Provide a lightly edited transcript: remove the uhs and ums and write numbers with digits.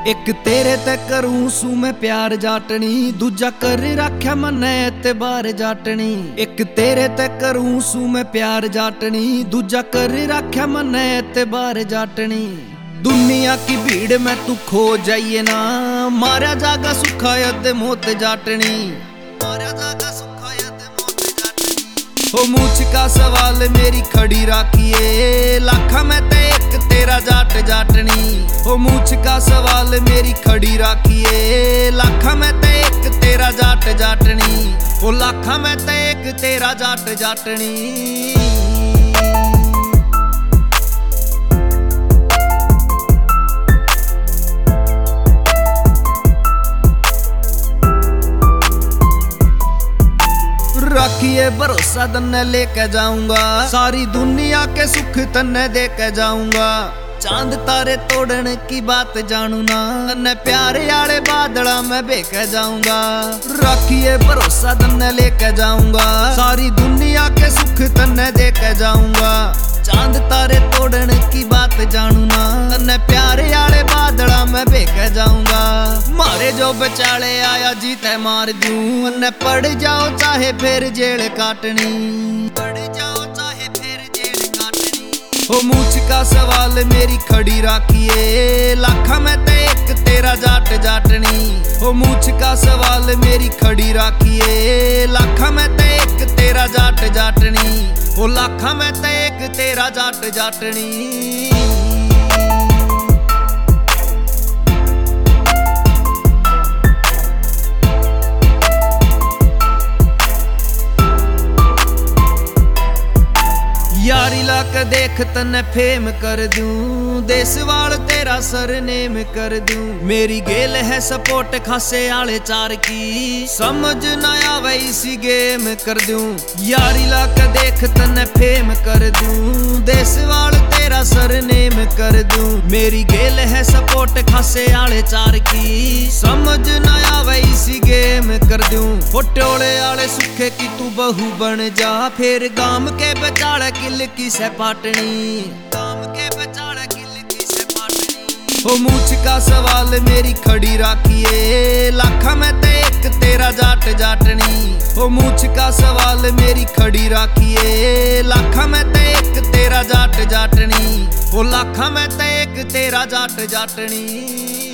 एक तेरे ते करूं सू मैं प्यार जाटनी, दूजा कर रख्या मन्ने एतबार जाटनी। एक तेरे ते करूं सू मैं प्यार जाटनी, दूजा कर रख्या मन्ने एतबार जाटनी। दुनिया की भीड़ में तू खो जाइए ना, मारा जागा सुखा यद मोत जाटनी। मारा जागा सुखा यद मोत जाटनी। हो मूछ का सवाल मेरी खड़ी राखिए, लाखा में ते एक तेरा जाट जाटनी। हो मूछ का सवाल मेरी खड़ी राखिए, लाखा में ते एक तेरा जाट जाटनी। हो लाखा में ते एक तेरा जाट जाटनी। रखिए भरोसा तन्ने लेके जाऊंगा, सारी दुनिया के सुख तन्ने देके जाऊंगा। चांद तारे तोड़ने की बात जानू ना, तन्ने प्यारे आले बादला में बेके जाऊंगा। रखिए भरोसा तन्ने लेके जाऊंगा, सारी दुनिया के सुख तन्ने देके जाऊंगा। चांद तारे तोड़ने की बात जानू ना, तन्ने प्यारे आले बादला में बेके जाऊंगा। मारे जो बेचाले आया जीते मार दूं, अन्ने पड़ जाओ चाहे फिर जेल काटनी। पड़ जाओ चाहे फिर जेल काटनी। हो मूछ का सवाल मेरी खड़ी राखिए, लाखा में ते एक तेरा जाट जाटनी। हो मूछ का सवाल मेरी खड़ी राखिए, लाखा में ते एक तेरा जाट जाटनी। हो लाखा में ते एक तेरा जाट जाटनी। यारी लाक देख तन्ने फेम कर दूं, देसवाल तेरा सरनेम कर दूं। मेरी गेल है सपोर्ट खासे आले चार की, समझ ना आवे इसी गेम कर दूं। यारी लाक देख तन्ने फेम कर दूं, देसवाल तेरा सरनेम कर दूं। मेरी गेल है सपोर्ट खासे आले चार की, समझ ना आवे इसी गेम कर दूं। फोटोले आले सुखे की तू बहू बन जा, फिर गाम के बचाले किल की सपाटनी। गाम के बचाले किल की सपाटनी। हो मूछ का सवाल मेरी खड़ी राखिए, लाखा में ते एक तेरा जाट जाटनी। हो मूछ का सवाल मेरी खड़ी राखिए, लाखा में ते एक तेरा जाट जाटनी। हो लाखा में ते एक तेरा जाट जाटनी।